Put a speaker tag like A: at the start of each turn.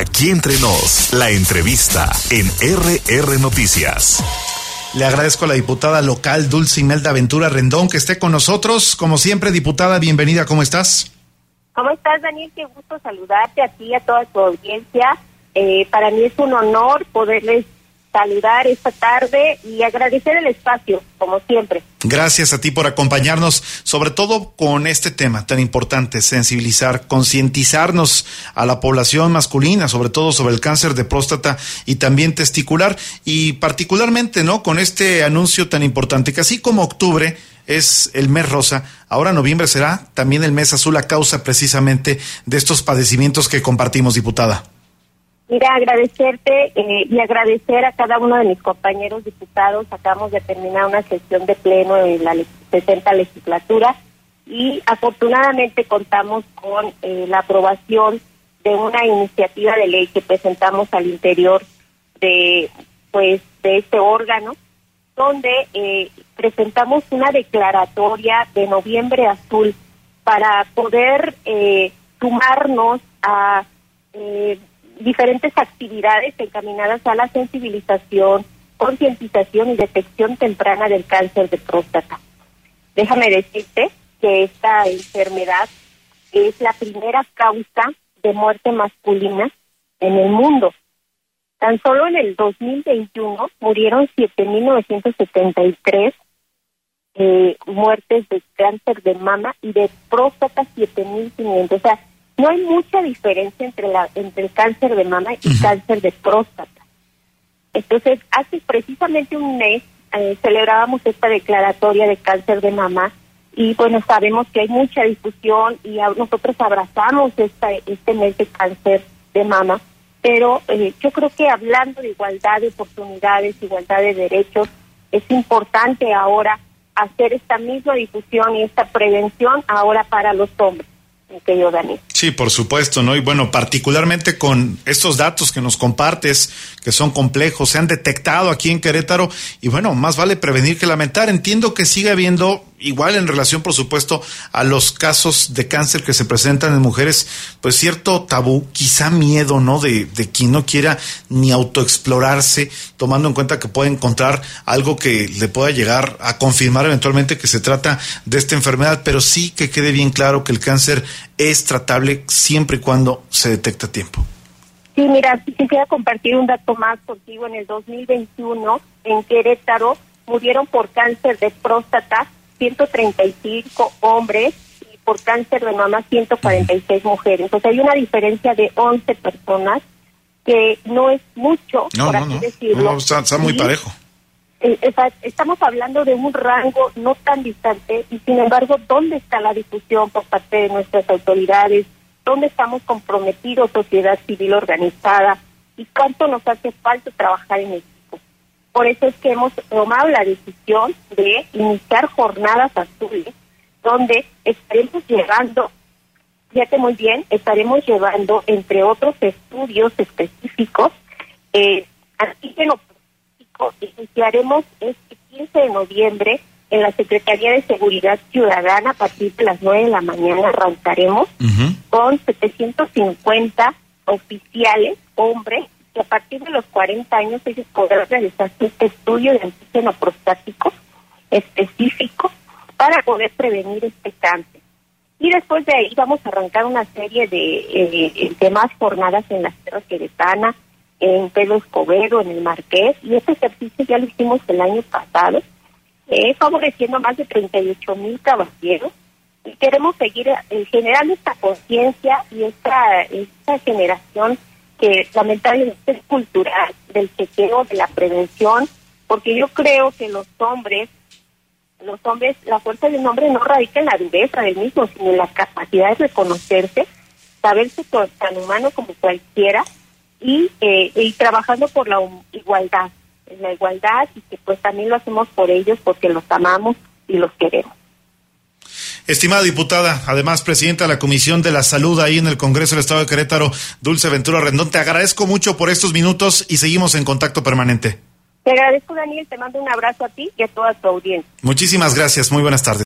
A: Aquí entre nos, la entrevista en RR Noticias.
B: Le agradezco a la diputada local Dulce Imelda Ventura Rendón que esté con nosotros. Como siempre, diputada, bienvenida. ¿Cómo estás?
C: ¿Cómo estás, Daniel? Qué gusto saludarte a ti y a toda tu audiencia. Para mí es un honor poderles saludar esta tarde y agradecer el espacio, como siempre.
B: Gracias a ti por acompañarnos, sobre todo con este tema tan importante, sensibilizar, concientizarnos a la población masculina, sobre todo sobre el cáncer de próstata y también testicular, y particularmente, ¿no?, con este anuncio tan importante, que así como octubre es el mes rosa, ahora noviembre será también el mes azul a causa precisamente de estos padecimientos que compartimos, diputada.
C: Mira, agradecerte y agradecer a cada uno de mis compañeros diputados. Acabamos de terminar una sesión de pleno en la 60 legislatura y afortunadamente contamos con la aprobación de una iniciativa de ley que presentamos al interior de este órgano, donde presentamos una declaratoria de Noviembre Azul para poder sumarnos a diferentes actividades encaminadas a la sensibilización, concientización y detección temprana del cáncer de próstata. Déjame decirte que esta enfermedad es la primera causa de muerte masculina en el mundo. Tan solo en el 2021 murieron 7.973 muertes de cáncer de mama y de próstata 7.500. O sea, no hay mucha diferencia entre el cáncer de mama y cáncer de próstata. Entonces, hace precisamente un mes celebrábamos esta declaratoria de cáncer de mama y bueno, sabemos que hay mucha difusión y nosotros abrazamos este mes de cáncer de mama, pero yo creo que hablando de igualdad de oportunidades, igualdad de derechos, es importante ahora hacer esta misma difusión y esta prevención ahora para los hombres. Daniel.
B: Sí, por supuesto, ¿no? Y bueno, particularmente con estos datos que nos compartes, que son complejos, se han detectado aquí en Querétaro, y bueno, más vale prevenir que lamentar. Entiendo que sigue habiendo, igual en relación, por supuesto, a los casos de cáncer que se presentan en mujeres, pues cierto tabú, quizá miedo, ¿no?, de quien no quiera ni autoexplorarse, tomando en cuenta que puede encontrar algo que le pueda llegar a confirmar eventualmente que se trata de esta enfermedad, pero sí que quede bien claro que el cáncer es tratable siempre y cuando se detecta a tiempo.
C: Sí, mira, quisiera compartir un dato más contigo. En el 2021, en Querétaro, murieron por cáncer de próstata 135 hombres y por cáncer de mama 146 mujeres. O sea, hay una diferencia de 11 personas, que no es mucho, por así decirlo.
B: No, está muy parejo.
C: Estamos hablando de un rango no tan distante y sin embargo, ¿dónde está la difusión por parte de nuestras autoridades? ¿Dónde estamos comprometidos, sociedad civil organizada? ¿Y cuánto nos hace falta trabajar en equipo? Por eso es que hemos tomado la decisión de iniciar jornadas azules, donde estaremos llevando, fíjate muy bien, estaremos llevando, entre otros estudios específicos, antígeno. Iniciaremos este 15 de noviembre en la Secretaría de Seguridad Ciudadana a partir de las 9 de la mañana. Arrancaremos con 750 oficiales, hombres, que a partir de los 40 años ellos podrán realizar este estudio de antígeno prostático específico para poder prevenir este cáncer. Y después de ahí vamos a arrancar una serie de más jornadas en la Sierra Queretana, en Pedro Escobedo, en el Marqués, y este ejercicio ya lo hicimos el año pasado, favoreciendo a más de 38,000 caballeros, y queremos seguir generando esta conciencia y esta generación que lamentablemente es cultural, del chequeo, de la prevención, porque yo creo que los hombres, la fuerza de un hombre no radica en la dureza del mismo, sino en la capacidad de reconocerse, saberse tan humano como cualquiera, y trabajando por la igualdad, y que pues también lo hacemos por ellos porque los amamos y los queremos.
B: Estimada diputada, además presidenta de la Comisión de la Salud ahí en el Congreso del Estado de Querétaro, Dulce Ventura Rendón, te agradezco mucho por estos minutos y seguimos en contacto permanente.
C: Te agradezco, Daniel, te mando un abrazo a ti y a toda tu audiencia.
B: Muchísimas gracias, muy buenas tardes.